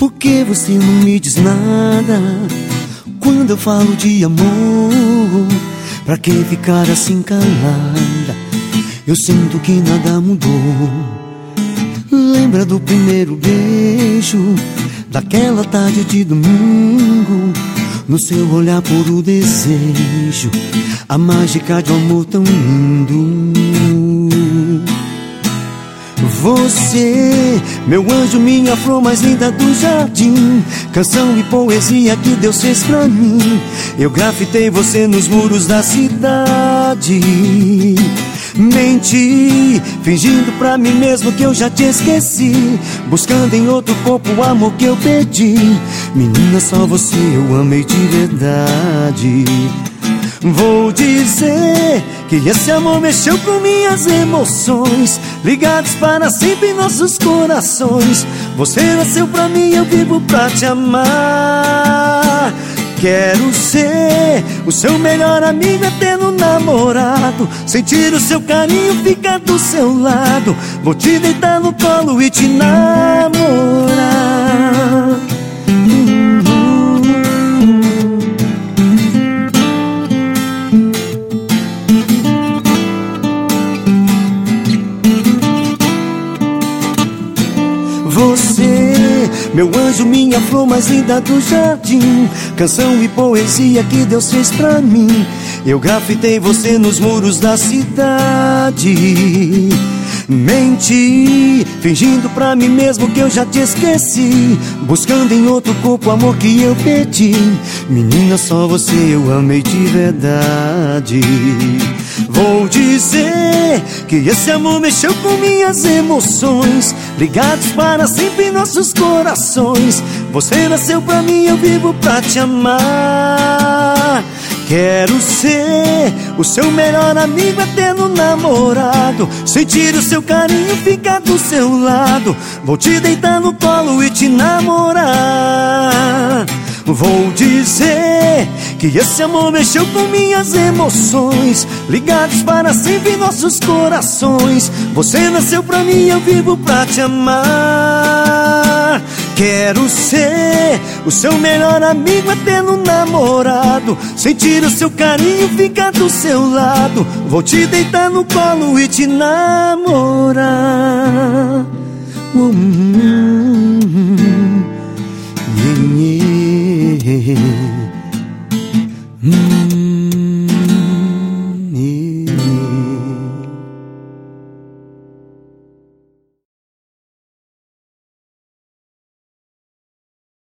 Por que você não me diz nada quando eu falo de amor? Pra que ficar assim calada? Eu sinto que nada mudou. Lembra do primeiro beijo, daquela tarde de domingo? No seu olhar puro desejo, a mágica de um amor tão lindo. Você, meu anjo, minha flor mais linda do jardim, canção e poesia que Deus fez pra mim. Eu grafitei você nos muros da cidade. Menti, fingindo pra mim mesmo que eu já te esqueci, buscando em outro corpo o amor que eu perdi. Menina, só você eu amei de verdade. Vou dizer que esse amor mexeu com minhas emoções, ligados para sempre em nossos corações. Você nasceu pra mim, eu vivo pra te amar. Quero ser o seu melhor amigo, eterno namorado, sentir o seu carinho, ficar do seu lado. Vou te deitar no colo e te namorar. Você, meu anjo, minha flor mais linda do jardim, canção e poesia que Deus fez pra mim. Eu grafitei você nos muros da cidade. Menti, fingindo pra mim mesmo que eu já te esqueci, buscando em outro corpo o amor que eu perdi. Menina, só você eu amei de verdade. Vou dizer que esse amor mexeu com minhas emoções, ligados para sempre em nossos corações. Você nasceu pra mim, eu vivo pra te amar. Quero ser o seu melhor amigo, eterno namorado, sentir o seu carinho, ficar do seu lado. Vou te deitar no colo e te namorar. Vou dizer que esse amor mexeu com minhas emoções, ligados para sempre em nossos corações. Você nasceu pra mim, eu vivo pra te amar. Quero ser o seu melhor amigo, eterno namorado, sentir o seu carinho, ficar do seu lado. Vou te deitar no colo e te namorar. Yeah, yeah.